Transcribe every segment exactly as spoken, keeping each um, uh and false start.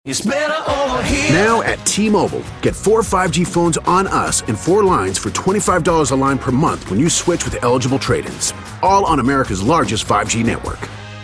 It's better over here. Now at T-Mobile, get four five G phones on us and four lines for twenty-five dollars a line per month when you switch with eligible trade-ins. All on America's largest five G network.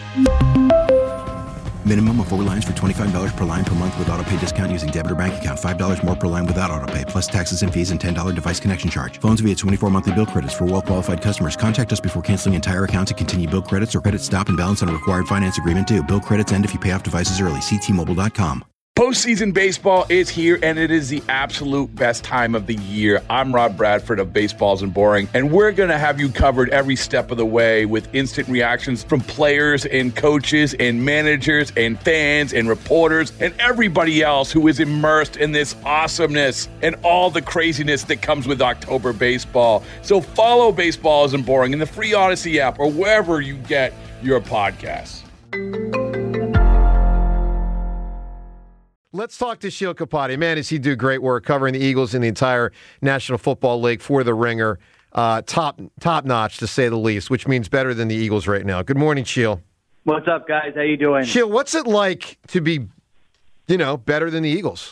Minimum of four lines for twenty-five dollars per line per month with autopay discount using debit or bank account. five dollars more per line without autopay, plus taxes and fees and ten dollars device connection charge. Phones via twenty-four monthly bill credits for well-qualified customers. Contact us before canceling entire account to continue bill credits or credit stop and balance on a required finance agreement due. Bill credits end if you pay off devices early. See T Mobile dot com. Postseason baseball is here, and it is the absolute best time of the year. I'm Rob Bradford of Baseballs and Boring, and we're going to have you covered every step of the way with instant reactions from players and coaches and managers and fans and reporters and everybody else who is immersed in this awesomeness and all the craziness that comes with October baseball. So follow Baseballs and Boring in the free Odyssey app or wherever you get your podcasts. Let's talk to Sheil Kapadia. Man, does he do great work covering the Eagles and the entire National Football League for The Ringer. Uh, top top notch, to say the least, which means better than the Eagles right now. Good morning, Sheil. What's up, guys? How you doing? Sheil, what's it like to be, you know, better than the Eagles?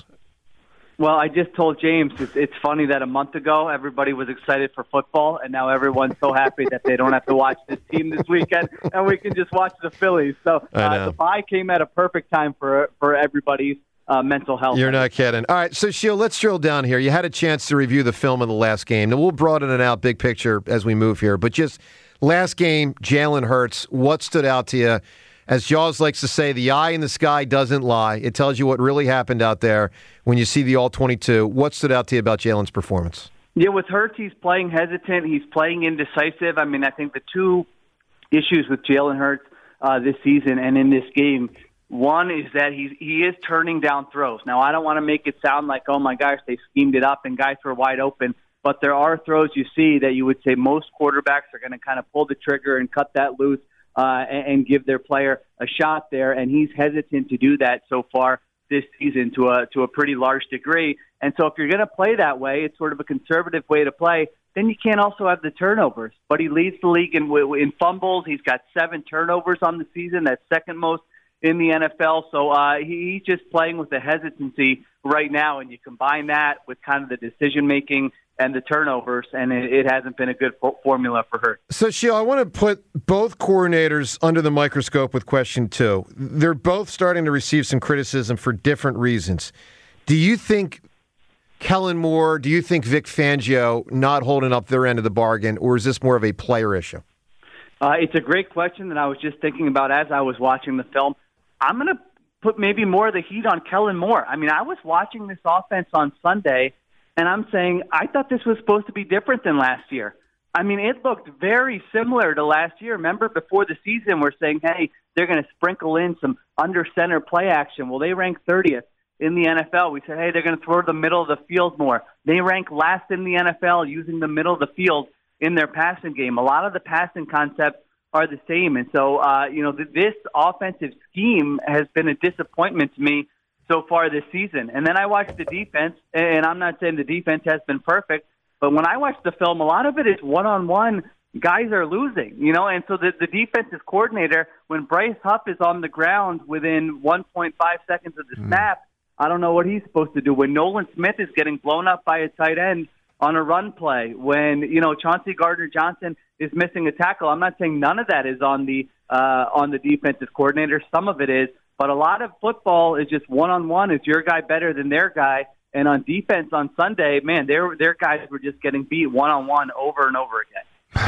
Well, I just told James it's, it's funny that a month ago everybody was excited for football, and now everyone's so happy that they don't have to watch this team this weekend, and we can just watch the Phillies. So uh, the bye came at a perfect time for for everybody's Uh, mental health. You're not kidding. All right, so Sheil, let's drill down here. You had a chance to review the film of the last game. Now, we'll broaden it out big picture as we move here, but just last game, Jalen Hurts, what stood out to you? As Jaws likes to say, the eye in the sky doesn't lie. It tells you what really happened out there when you see the all twenty-two. What stood out to you about Jalen's performance? Yeah, with Hurts, he's playing hesitant. He's playing indecisive. I mean, I think the two issues with Jalen Hurts uh, this season and in this game, one is that he's, he is turning down throws. Now, I don't want to make it sound like, oh, my gosh, they schemed it up and guys were wide open. But there are throws you see that you would say most quarterbacks are going to kind of pull the trigger and cut that loose uh, and, and give their player a shot there. And he's hesitant to do that so far this season to a, to a pretty large degree. And so if you're going to play that way, it's sort of a conservative way to play, then you can't also have the turnovers. But he leads the league in, in fumbles. He's got seven turnovers on the season. That's second most in the N F L. So uh, he, he's just playing with the hesitancy right now, and you combine that with kind of the decision-making and the turnovers, and it, it hasn't been a good fo- formula for her. So, Sheil, I want to put both coordinators under the microscope with question two. They're both starting to receive some criticism for different reasons. Do you think Kellen Moore, do you think Vic Fangio not holding up their end of the bargain, or is this more of a player issue? Uh, it's a great question that I was just thinking about as I was watching the film. I'm going to put maybe more of the heat on Kellen Moore. I mean, I was watching this offense on Sunday, and I'm saying I thought this was supposed to be different than last year. I mean, it looked very similar to last year. Remember, before the season, we're saying, hey, they're going to sprinkle in some under-center play action. Well, they rank thirtieth in the N F L. We said, hey, they're going to throw the middle of the field more. They rank last in the N F L using the middle of the field in their passing game. A lot of the passing concepts are the same. And so, uh, you know, th- this offensive scheme has been a disappointment to me so far this season. And then I watched the defense, and I'm not saying the defense has been perfect, but when I watch the film, a lot of it is one-on-one. Guys are losing, you know, and so the, the defensive coordinator, when Bryce Huff is on the ground within one point five seconds of the mm. snap, I don't know what he's supposed to do. When Nolan Smith is getting blown up by a tight end on a run play, when, you know, Chauncey Gardner-Johnson is missing a tackle. I'm not saying none of that is on the uh, on the defensive coordinator. Some of it is, but a lot of football is just one-on-one. Is your guy better than their guy? And on defense on Sunday, man, their their guys were just getting beat one-on-one over and over again.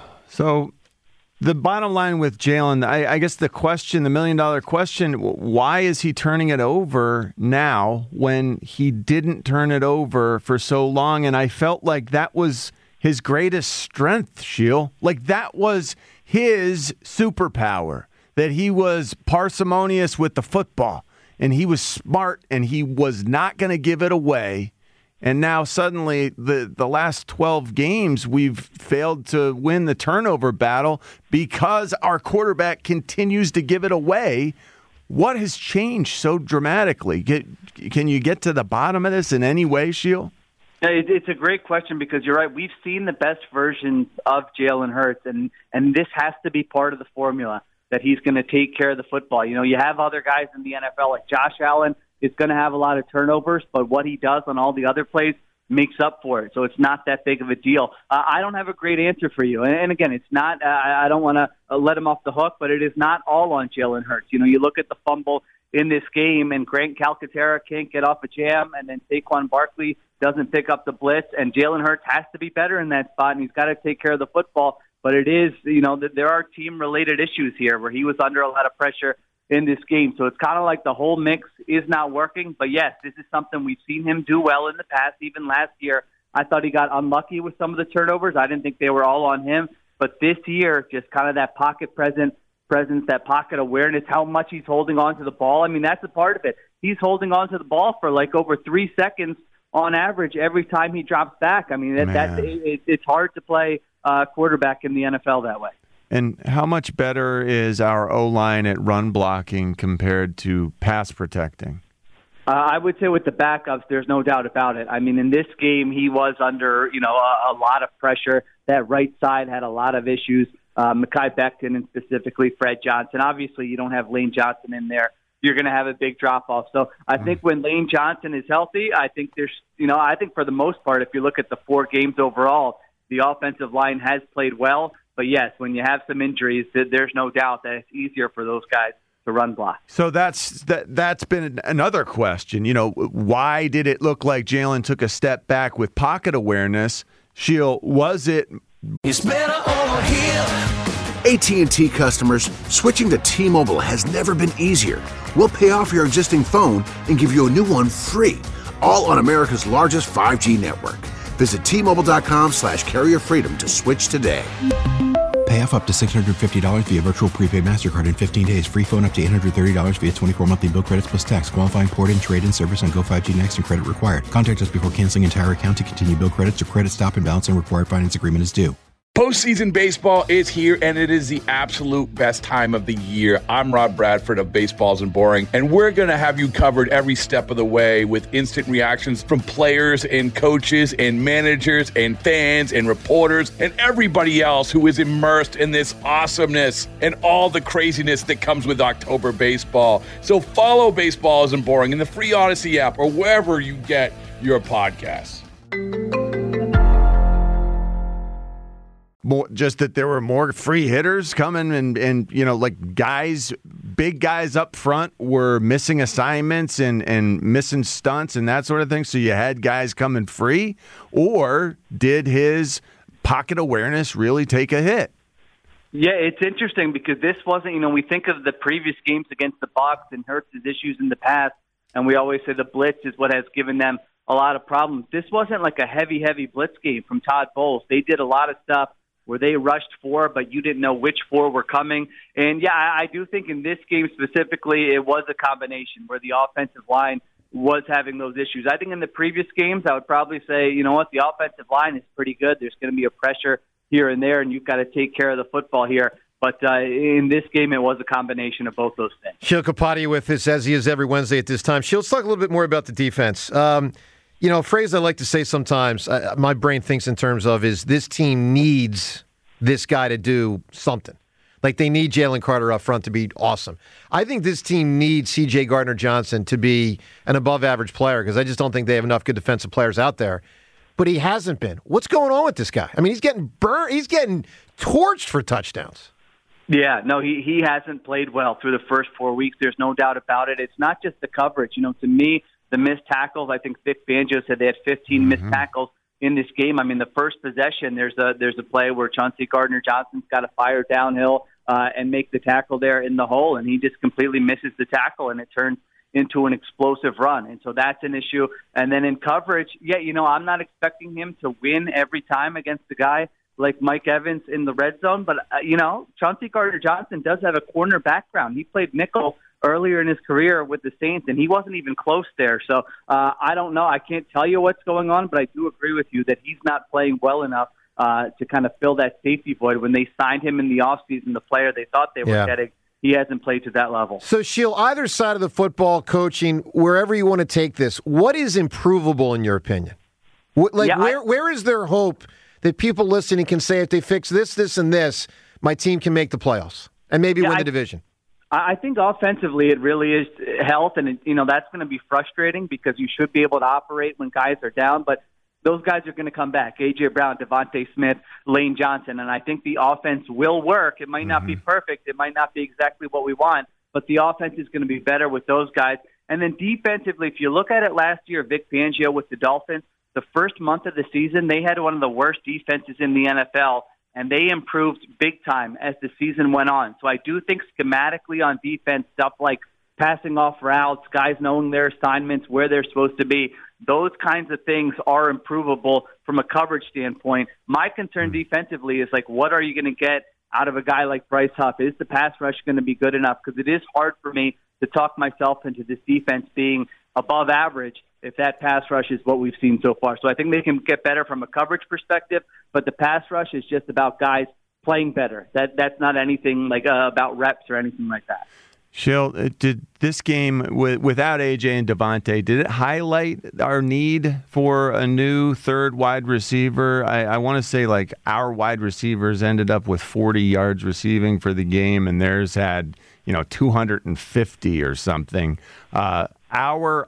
So the bottom line with Jalen, I, I guess the question, the million-dollar question, why is he turning it over now when he didn't turn it over for so long? And I felt like that was his greatest strength, Sheil. Like that was his superpower, that he was parsimonious with the football, and he was smart, and he was not going to give it away. And now suddenly the, the last twelve games, we've failed to win the turnover battle because our quarterback continues to give it away. What has changed so dramatically? Get, can you get to the bottom of this in any way, Sheil? It's a great question because you're right. We've seen the best versions of Jalen Hurts, and, and this has to be part of the formula, that he's going to take care of the football. You know, you have other guys in the N F L like Josh Allen is going to have a lot of turnovers, but what he does on all the other plays makes up for it. So it's not that big of a deal. Uh, I don't have a great answer for you. And, and again, it's not, uh, I don't want to uh, let him off the hook, but it is not all on Jalen Hurts. You know, you look at the fumble in this game, and Grant Calcaterra can't get off a jam, and then Saquon Barkley doesn't pick up the blitz, and Jalen Hurts has to be better in that spot, and he's got to take care of the football. But it is, you know, there are team-related issues here where he was under a lot of pressure in this game. So it's kind of like the whole mix is not working. But, yes, this is something we've seen him do well in the past. Even last year, I thought he got unlucky with some of the turnovers. I didn't think they were all on him. But this year, just kind of that pocket presence, presence, that pocket awareness, how much he's holding on to the ball. I mean, that's a part of it. He's holding on to the ball for like over three seconds on average every time he drops back. I mean, that, that's, it, it's hard to play uh, quarterback in the N F L that way. And how much better is our O-line at run blocking compared to pass protecting? Uh, I would say with the backups, there's no doubt about it. I mean, in this game, he was under, you know, a, a lot of pressure. That right side had a lot of issues. Uh, Mekhi Becton and specifically Fred Johnson. Obviously, you don't have Lane Johnson in there. You're going to have a big drop-off. So I think when Lane Johnson is healthy, I think there's, you know, I think for the most part, if you look at the four games overall, the offensive line has played well. But, yes, when you have some injuries, there's no doubt that it's easier for those guys to run block. So that's that. That's been another question. You know, why did it look like Jalen took a step back with pocket awareness? Sheil, was it? It's better over here. A T and T customers, switching to T-Mobile has never been easier. We'll pay off your existing phone and give you a new one free, all on America's largest five G network. Visit T-Mobile.com slash carrier freedom to switch today. Pay off up to six hundred fifty dollars via virtual prepaid MasterCard in fifteen days. Free phone up to eight hundred thirty dollars via twenty-four monthly bill credits plus tax. Qualifying port and trade-in service on Go five G Next and credit required. Contact us before canceling entire account to continue bill credits or credit stop and balance and required finance agreement is due. Postseason baseball is here, and it is the absolute best time of the year. I'm Rob Bradford of Baseballs and Boring, and we're going to have you covered every step of the way with instant reactions from players and coaches and managers and fans and reporters and everybody else who is immersed in this awesomeness and all the craziness that comes with October baseball. So follow Baseballs and Boring in the free Odyssey app or wherever you get your podcasts. More, just that there were more free hitters coming and, and, you know, like guys, big guys up front were missing assignments and, and missing stunts and that sort of thing. So you had guys coming free, or did his pocket awareness really take a hit? Yeah, it's interesting because this wasn't, you know, we think of the previous games against the Bucs and Hurts' issues in the past, and we always say the blitz is what has given them a lot of problems. This wasn't like a heavy, heavy blitz game from Todd Bowles. They did a lot of stuff where they rushed four, but you didn't know which four were coming. And, yeah, I, I do think in this game specifically it was a combination where the offensive line was having those issues. I think in the previous games I would probably say, you know what, the offensive line is pretty good. There's going to be a pressure here and there, and you've got to take care of the football here. But uh, in this game, it was a combination of both those things. Sheil Kapadia with us, as he is every Wednesday at this time. Sheil, let's talk a little bit more about the defense. Um, You know, a phrase I like to say sometimes, uh, my brain thinks in terms of is this team needs this guy to do something. Like they need Jalen Carter up front to be awesome. I think this team needs C J Gardner-Johnson to be an above-average player because I just don't think they have enough good defensive players out there. But he hasn't been. What's going on with this guy? I mean, he's getting burnt. He's getting torched for touchdowns. Yeah, no, he, he hasn't played well through the first four weeks. There's no doubt about it. It's not just the coverage. You know, to me, the missed tackles, I think Vic Fangio said they had fifteen mm-hmm. missed tackles in this game. I mean, the first possession, there's a there's a play where Chauncey Gardner-Johnson's got to fire downhill uh, and make the tackle there in the hole, and he just completely misses the tackle, and it turns into an explosive run. And so that's an issue. And then in coverage, yeah, you know, I'm not expecting him to win every time against a guy like Mike Evans in the red zone, but, uh, you know, Chauncey Gardner-Johnson does have a corner background. He played nickel earlier in his career with the Saints, and he wasn't even close there. So uh, I don't know. I can't tell you what's going on, but I do agree with you that he's not playing well enough uh, to kind of fill that safety void. When they signed him in the offseason, the player they thought they were yeah. getting, he hasn't played to that level. So, Sheil, either side of the football, coaching, wherever you want to take this, what is improvable in your opinion? What, like, yeah, where I, where is there hope that people listening can say if they fix this, this, and this, my team can make the playoffs and maybe yeah, win the I, division? I think offensively it really is health, and, it, you know, that's going to be frustrating because you should be able to operate when guys are down, but those guys are going to come back. A J. Brown, Devontae Smith, Lane Johnson, and I think the offense will work. It might not mm-hmm. be perfect. It might not be exactly what we want, but the offense is going to be better with those guys. And then defensively, if you look at it last year, Vic Fangio with the Dolphins, the first month of the season, they had one of the worst defenses in the N F L, and they improved big time as the season went on. So I do think schematically on defense, stuff like passing off routes, guys knowing their assignments, where they're supposed to be, those kinds of things are improvable from a coverage standpoint. My concern defensively is, like, what are you going to get out of a guy like Bryce Huff? Is the pass rush going to be good enough? Because it is hard for me to talk myself into this defense being above average if that pass rush is what we've seen so far. So I think they can get better from a coverage perspective, but the pass rush is just about guys playing better. That That's not anything like uh, about reps or anything like that. Shill, did this game with, without A J and Devontae, did it highlight our need for a new third wide receiver? I, I want to say, like, our wide receivers ended up with forty yards receiving for the game, and theirs had, you know, two hundred fifty or something. Uh, our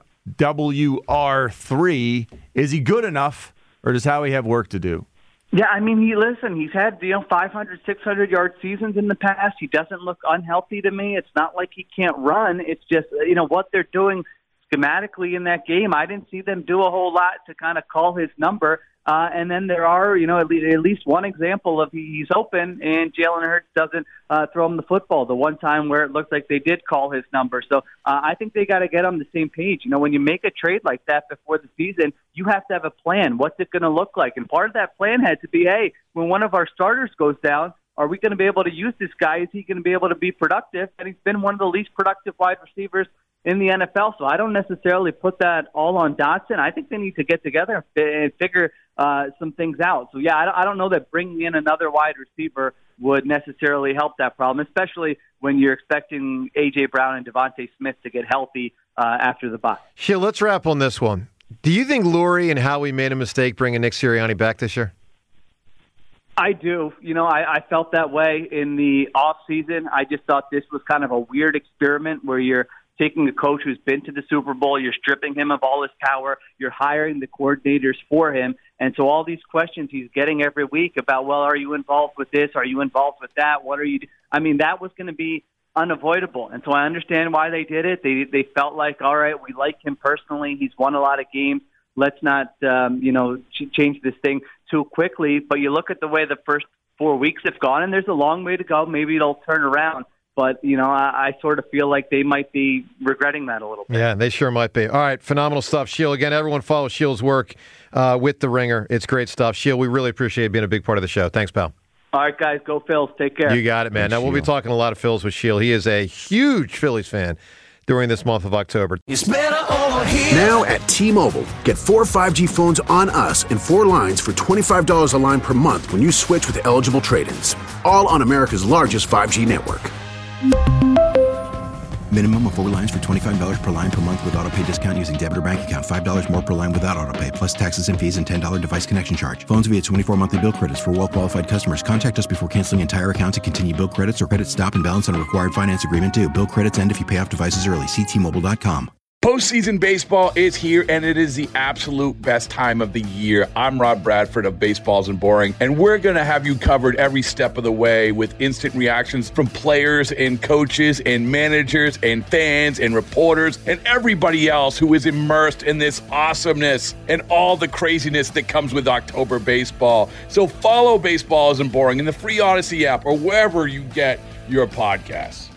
W R three, is he good enough, or does Howie have work to do? Yeah, I mean, he listen, he's had, you know, five hundred, six hundred yard seasons in the past. He doesn't look unhealthy to me. It's not like he can't run. It's just, you know, what they're doing schematically in that game. I didn't see them do a whole lot to kind of call his number. Uh, and then there are, you know, at least, at least one example of he's open and Jalen Hurts doesn't uh, throw him the football. The one time where it looked like they did call his number. So uh, I think they got to get on the same page. You know, when you make a trade like that before the season, you have to have a plan. What's it going to look like? And part of that plan had to be, hey, when one of our starters goes down, are we going to be able to use this guy? Is he going to be able to be productive? And he's been one of the least productive wide receivers in the N F L. So I don't necessarily put that all on Dotson. I think they need to get together and figure uh, some things out. So, yeah, I don't know that bringing in another wide receiver would necessarily help that problem, especially when you're expecting A J. Brown and Devontae Smith to get healthy uh, after the bye. Shill, let's wrap on this one. Do you think Lurie and Howie made a mistake bringing Nick Sirianni back this year? I do. You know, I, I felt that way in the off season. I just thought this was kind of a weird experiment where you're taking a coach who's been to the Super Bowl, you're stripping him of all his power, you're hiring the coordinators for him. And so all these questions he's getting every week about, well, are you involved with this? Are you involved with that? What are you do-? I mean, that was going to be unavoidable. And so I understand why they did it. They they felt like, all right, we like him personally. He's won a lot of games. Let's not, um, you know, ch- change this thing too quickly. But you look at the way the first four weeks have gone, and there's a long way to go. Maybe it'll turn around. But, you know, I, I sort of feel like they might be regretting that a little bit. Yeah, they sure might be. All right, phenomenal stuff. Shill, again, everyone follow Shill's work uh, with The Ringer. It's great stuff. Shill, we really appreciate being a big part of the show. Thanks, pal. All right, guys, go Phils. Take care. You got it, man. Now, we'll be talking a lot of Phils with Shill. He is a huge Phillies fan during this month of October. It's better over here. Now at T-Mobile, get four five G phones on us and four lines for twenty-five dollars a line per month when you switch with eligible trade-ins. All on America's largest five G network. Minimum of four lines for twenty-five dollars per line per month with auto pay discount using debit or bank account. five dollars more per line without auto pay, plus taxes and fees and ten dollars device connection charge. Phones via twenty-four monthly bill credits for well-qualified customers. Contact us before canceling entire account to continue bill credits or credit stop and balance on a required finance agreement due. Bill credits end if you pay off devices early. See T Mobile dot com. Postseason baseball is here, and it is the absolute best time of the year. I'm Rob Bradford of Baseballs and Boring, and we're going to have you covered every step of the way with instant reactions from players and coaches and managers and fans and reporters and everybody else who is immersed in this awesomeness and all the craziness that comes with October baseball. So follow Baseballs and Boring in the free Odyssey app or wherever you get your podcasts.